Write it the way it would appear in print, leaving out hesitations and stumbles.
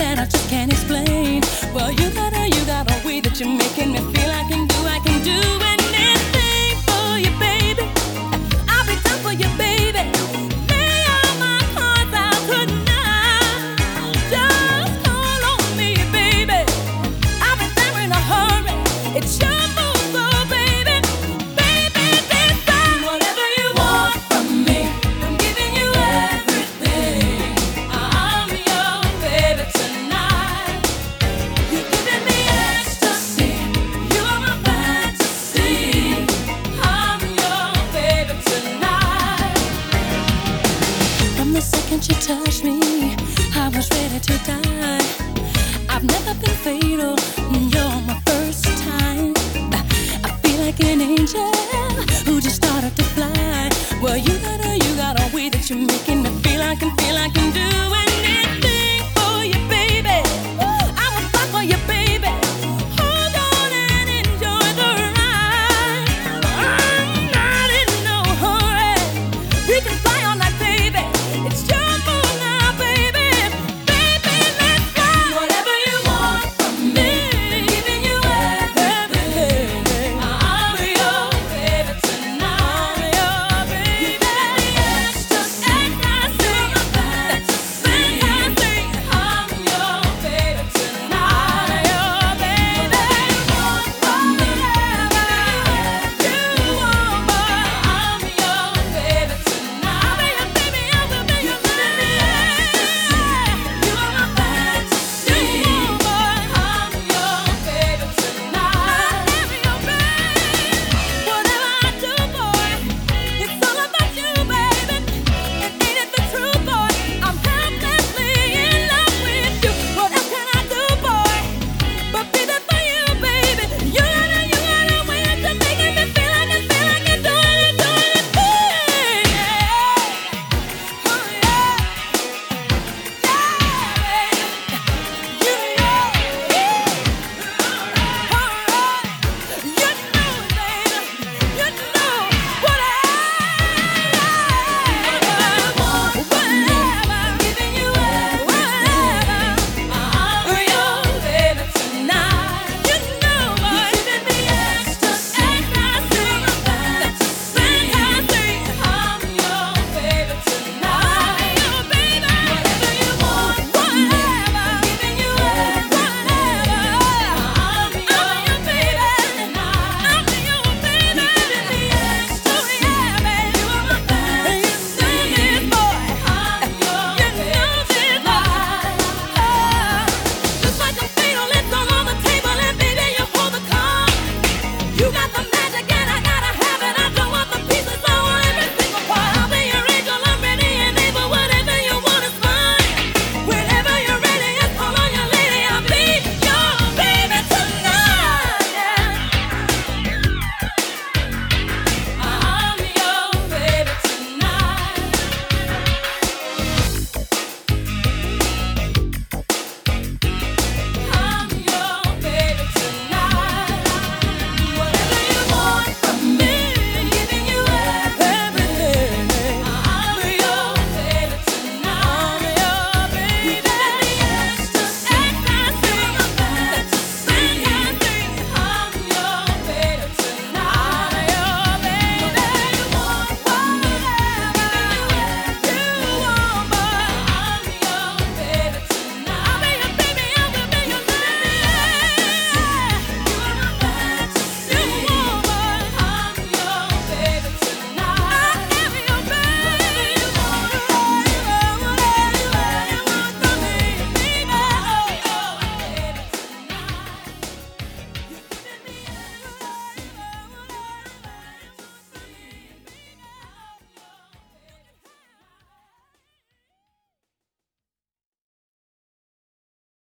that I just can't explain. Well, you got a way that you're making me feel I can do anything for you, baby. I'll be done for you, baby. Lay all my cards out tonight. Just call on me, baby. I'll be there in a hurry. It's your move, so baby, baby, decide whatever you want from me. I'm giving you everything. I'm your baby tonight. You're giving me ecstasy. You are my fantasy. I'm your baby tonight. From the second you touched me, I was ready to die. I've never been fatal. You're my first time. I feel like an angel who just started to fly. Well, you got a way that you're making me feel I can do it.